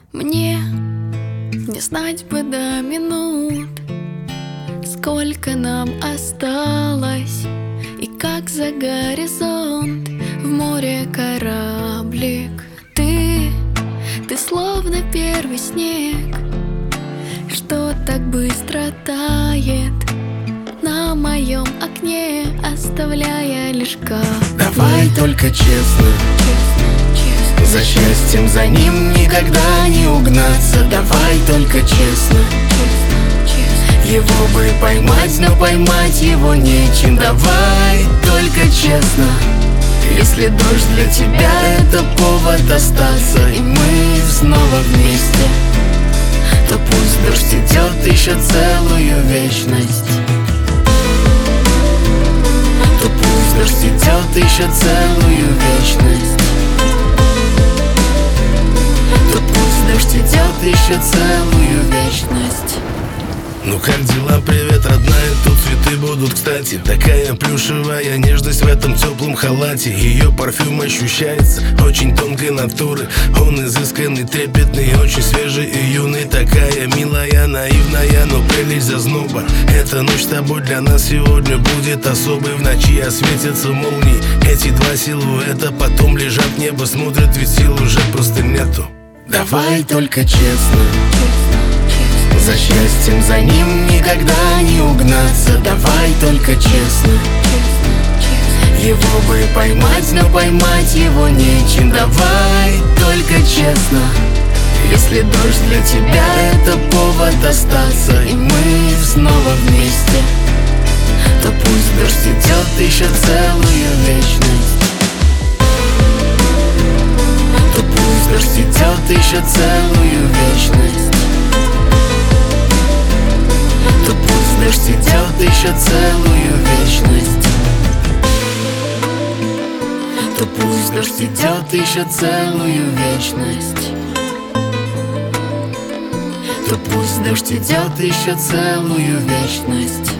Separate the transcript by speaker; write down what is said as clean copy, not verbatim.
Speaker 1: Мне не знать бы до минут, сколько нам осталось, и как за горизонт в море кораблик. Ты словно первый снег, что так быстро тает на моем окне, оставляя лишь капли.
Speaker 2: Давай только честно, за счастьем за ним никогда не угнаться. Давай только честно, его бы поймать, но поймать его нечем. Давай только честно, если дождь для тебя это повод остаться, и мы снова вместе, то пусть дождь идет еще целую вечность. То пусть дождь идет еще целую вечность. То пусть дождь идет еще целую вечность.
Speaker 3: Ну как дела, привет, родная, тут цветы будут кстати. Такая плюшевая нежность в этом теплом халате. Ее парфюм ощущается очень тонкой натуры. Он изысканный, трепетный, очень свежий и юный. Такая милая, наивная, но прелесть зазноба. Эта ночь с тобой для нас сегодня будет особой. В ночи осветятся молнии, эти два силуэта потом лежат, небо смотрят, ведь сил уже просто нету.
Speaker 2: Давай только честно, за счастьем за ним никогда не угнаться. Давай только честно, его бы поймать, но поймать его нечем. Давай только честно, если дождь для тебя это повод остаться, и мы снова вместе, то пусть дождь идет еще целую вечность. То пусть дождь идет еще целую вечность. То пусть дождь идет еще целую вечность. То пусть дождь идет еще целую вечность. То пусть дождь идет еще целую вечность.